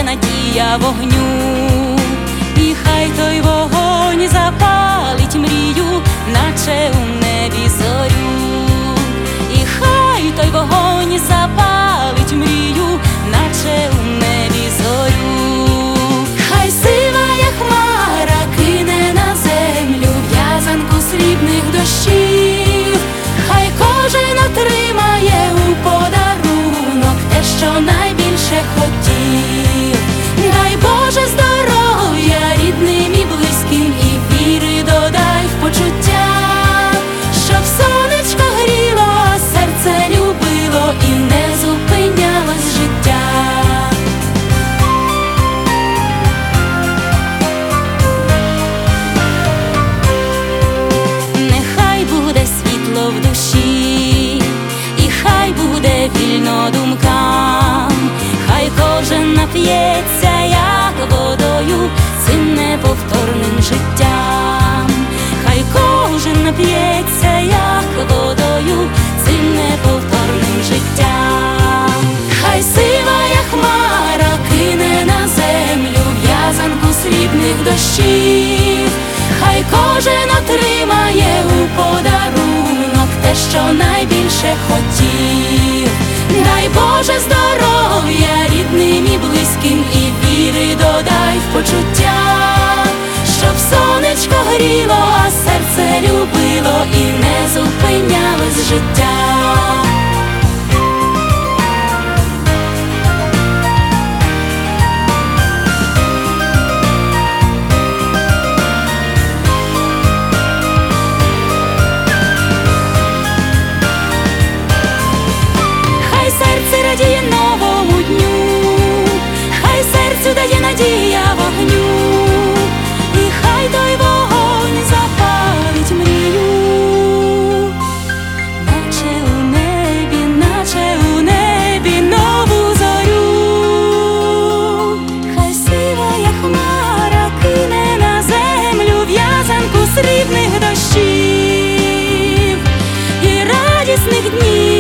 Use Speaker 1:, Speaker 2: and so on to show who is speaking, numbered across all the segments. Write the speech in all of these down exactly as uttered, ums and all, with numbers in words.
Speaker 1: дає надія вогню, і хай той вогонь запалить мрію, наче у небі зорю. І хай той вогонь запалить мрію, наче у небі зорю. Хай сивая хмара кине на землю в'язанку срібних дощів, хай кожен отримає у подарунок те, що найбільше хотів. Дай Боже здоров'я рідним і близьким, і віри додай в почуття, щоб сонечко гріло, а серце любило і не зупинялось життя. Нехай буде світло в душі, і хай буде вільно думкам, хай кожен нап'ється, як водою, цим неповторним життям. Хай кожен нап'ється, як водою, цим неповторним життям. Хай сивая хмара кине на землю в'язанку срібних дощів, хай кожен отримає у подарунок те, що найбільше хотів. Дай Боже здоров'я рідним і близьким, і віри додай в почуття, щоб сонечко гріло, а серце любило і не зупинялось життя. Радіє новому дню, хай серцю дає надія вогню, і хай той вогонь запалить мрію, наче у небі, наче у небі нову зорю. Хай сивая хмара кине на землю в'язанку срібних дощів і радісних днів.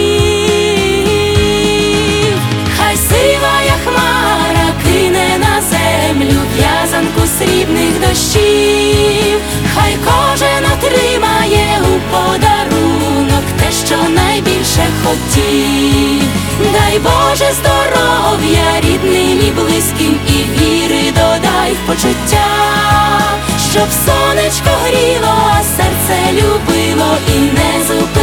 Speaker 1: Срібних дощів, хай кожен отримає у подарунок те, що найбільше хотів. Дай Боже здоров'я рідним і близьким, і віри додай в почуття, щоб сонечко гріло, а серце любило і не зупинило.